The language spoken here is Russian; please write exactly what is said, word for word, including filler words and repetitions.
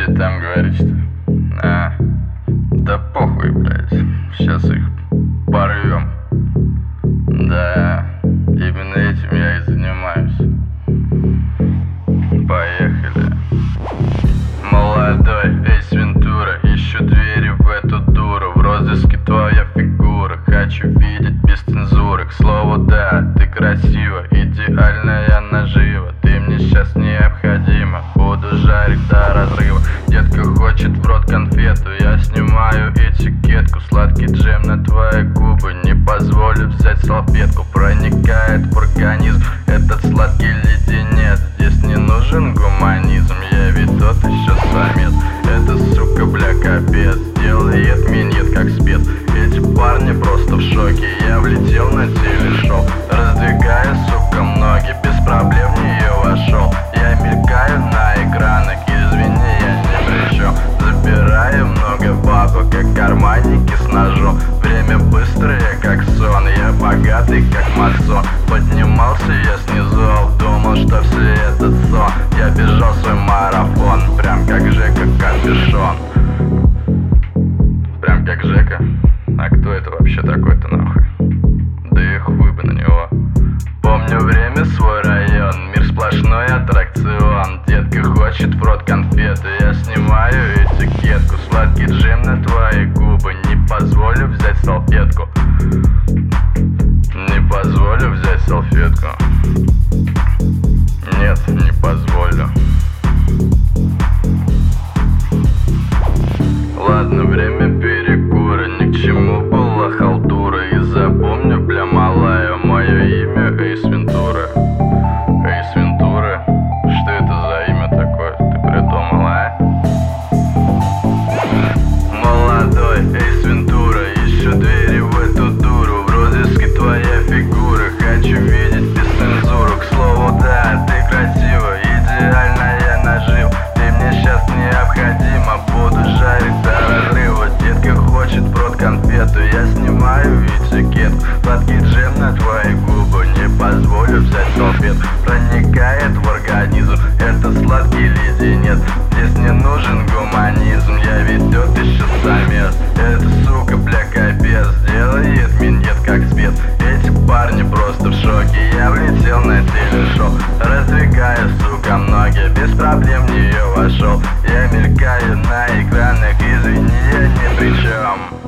Че там говоришь-то? А, да похуй, блядь. Сейчас их порвем. Да, именно этим я и занимаюсь. Поехали. Молодой Эйс Вентура, ищу двери в эту дуру. В розыске твоя фигура, хочу видеть без цензуры. К слову, да, ты красива, идеальная нажива. Ты мне сейчас необходима, буду жарить до разрыва. Детка хочет в рот конфету, я снимаю этикетку. Сладкий джем на твои губы, не позволю взять салфетку. Проникает в организм этот сладкий леденец. Здесь не нужен гуманизм, я ведь тот еще самец. Эта сука, бля, капец, делает минет как спец. Эти парни просто в шоке, я влетел на телешоу. Раздвигая, сука, ноги, без проблем в нее вошел. Я мелькаю на экранах, извини, я ни при чем. Забираю много бабок, как карманники с ножом. Время быстрое, как сон, я богатый, как масон. Поднимался я снизу, думал, что все это сон. Я бежал свой марафон, прям как Жека Корпишон. Прям как Жека? А кто это вообще такой-то нахуй? Да и хуй бы на него. Помню время, свой район, мир сплошной аттракцион. Детка хочет в рот конфету, я снимаю этикетку. Сладкий джем на твои губы, не позволю взять салфетку. Не позволю взять салфетку. Нет, не позволю. Ладно, время перекура, ни к чему была халтура. И запомню, бля, малая, мое имя Эйс Вентура. Эйс Вентура? Что это за имя такое? Ты придумала, а? Молодой Эйс Вентура, ищу двери в эту дуру. В розыске твоя фигура, хочу видеть без цензуры. К слову, да, ты красива, идеальная нажива. Ты мне сейчас необходима, буду жарить до разрыва. Детка хочет в рот конфету, я снимаю этикетку. Сладкий джем на твои губы, не позволю взять салфетку. Проникает в организм этот сладкий леденец. Здесь не нужен гуманизм, я ведь тот еще самец. Эта сука, бля, капец, делает минет как спец. Эти парни просто в шоке, я влетел на телешоу. Раздвигая, сука, ноги, без проблем в нее вошел. Я мелькаю на экранах, извини, я ни при чем.